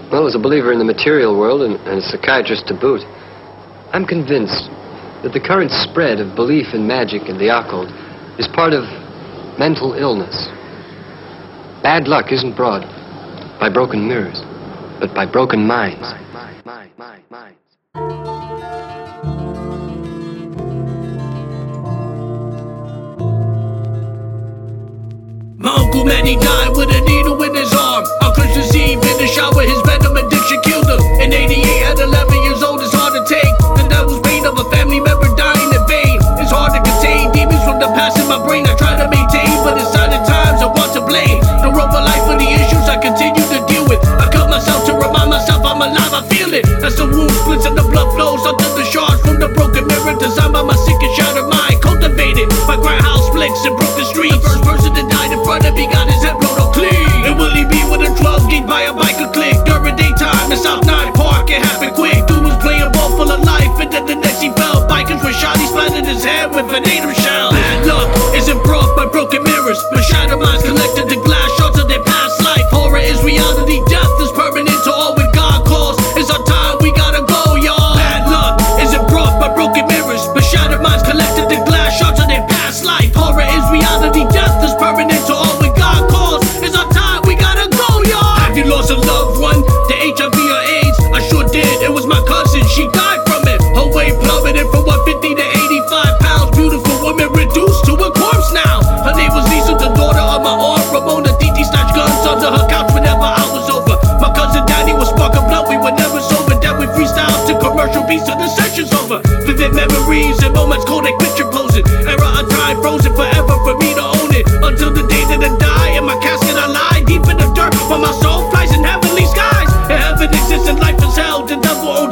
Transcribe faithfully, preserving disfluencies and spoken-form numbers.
Well, as a believer in the material world and, and a psychiatrist to boot, I'm convinced that the current spread of belief in magic and the occult is part of mental illness. Bad luck isn't brought by broken mirrors, but by broken minds. My Uncle Manny died with a needle in his arm on Christmas Eve in the shower. His venom addiction killed him. In eighty-eight, at eleven years old, it's hard to take. And that was pain of a family member dying in vain. It's hard to contain demons from the past in my brain. I try to maintain, but inside at times I want to blame the road of life for the issues I continue to deal with. I cut myself to remind myself I'm alive. I feel it as the wound splits and the blood flows onto the shards from the broken mirror designed by my sick and shattered mind. Cultivated by grindhouse flicks and broke the streets. The first person to die in front of me got his head blown up clean. And will he be with a twelve gauge by a biker click during daytime in South Nine Park? It happened quick. Dude was playing ball full of life, and then the next he fell. Bikers were shot, he splattered his head with an atom shell. Bad luck isn't brought by broken mirrors, but shattered minds collected the glass shards of their past life. Horror is reality, death is permanent to all when God calls. It's our time, we gotta go, y'all. Bad luck isn't brought by broken mirrors, but shattered minds collected the glass shards of their past life. Horror is reality, death is permanent to all when God calls. It's our time, we gotta go, y'all. Have you lost a loved one to H I V or AIDS? I sure did, it was my cousin, she died from it. Her weight plummeted from one fifty to eighty-five pounds. Beautiful woman reduced to a corpse now. Her name was Lisa, the daughter of my aunt Ramona. D D snatched guns under her couch whenever I was over. My cousin Danny was sparking blood, we were never sober. Then we freestyle to commercial beats till the session's over. Vivid memories and moments Kodak picture posing. Era of time frozen forever for me to own it. Until the day that I die, in my casket I lie deep in the dirt while my soul flies in heavenly skies. And heaven exists and life is hell, the devil owns